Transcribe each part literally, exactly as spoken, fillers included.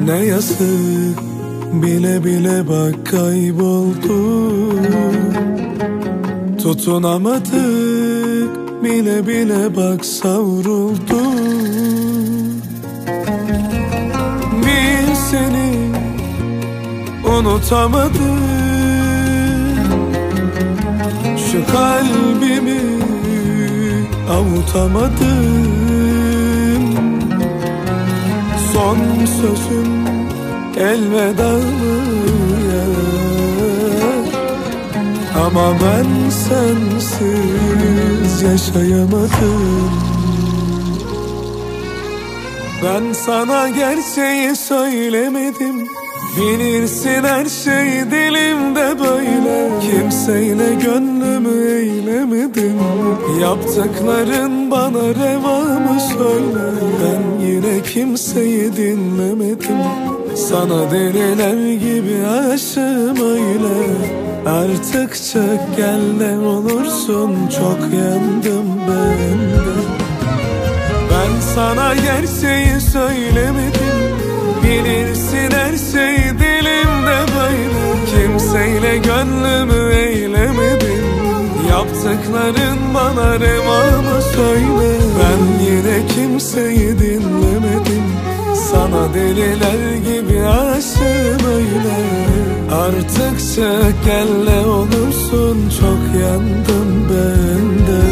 Ne yazık, bile bile bak kaybolduk. Tutunamadık, bile bile bak savrulduk. Bir seni unutamadım, şu kalbimi avutamadım. Son sözüm elveda mı yar? Ama ben sensiz yaşayamadım. Ben sana gerçeği söylemedim, bilirsin her şey dilimde böyle. Kimseyle gönlümü eylemedim, yaptıkların bana reva mı söyle? Ben yine kimseyi dinlemedim, sana deliler gibi aşığım öyle. Artık çık gel ne olursun, çok yandım ben de. Ben sana gerçeği söylemedim, bilirsin her şey dilimde böyle. Kimseyle gönlümü eylemedim, yaptıkların bana reva mı söyle? Ben yine kimseyi dinlemedim, sana deliler gibi aşığım öyle. Artık çık gel ne olursun, çok yandım ben de.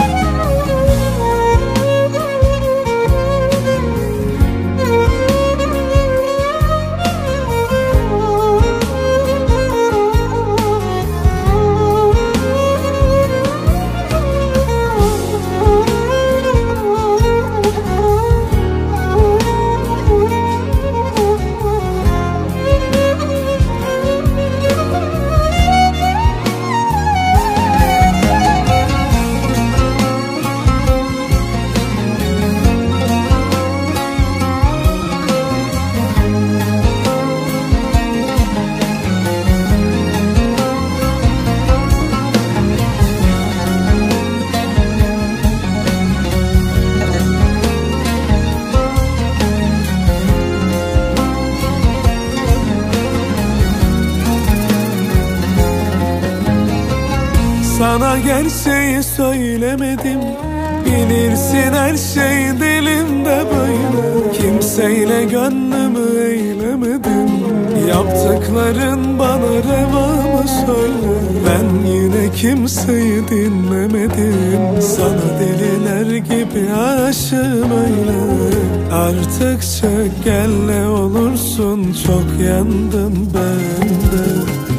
Sana gerçeği söylemedim, bilirsin her şey dilimde böyle. Kimseyle gönlümü eylemedim, yaptıkların bana reva mı söyle? Ben yine kimseyi dinlemedim, sana deliler gibi aşığım öyle. Artık çık gel ne olursun, çok yandım ben de.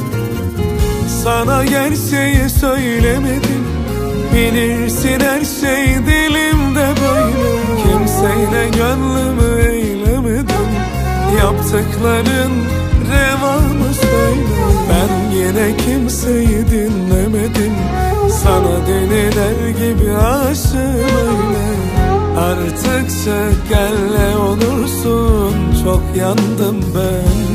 Sana gerçeği söylemedim, bilirsin her şey dilimde böyle. Kimseyle gönlümü eylemedim, yaptıkların reva mı söyle? Ben yine kimseyi dinlemedim, sana deliler gibi aşığım öyle. Artık çık gel ne olursun, çok yandım ben.